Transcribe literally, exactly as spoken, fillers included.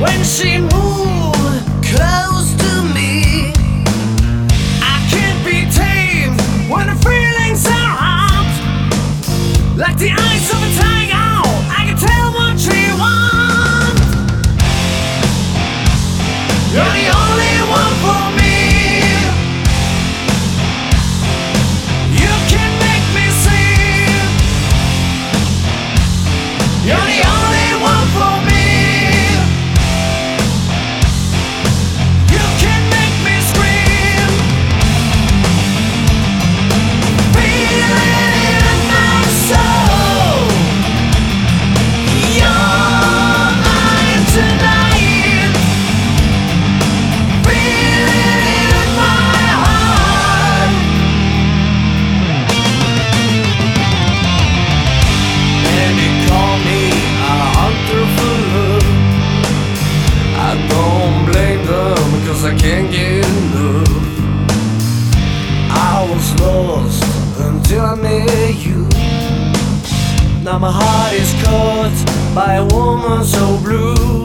when she moved close to me. I can't be tamed when the feelings are hot, like the eyes of a tiger. I can tell what she wants. You're the only one for me. You can make me sing. You're the only one for me. You can make me scream. Feel it in my soul. You're mine tonight. Feel it in my heart. Many call me a hunter for love. I don't blame them, cause I can't get enough. I was lost until I met you. Now my heart is cut by a woman so blue.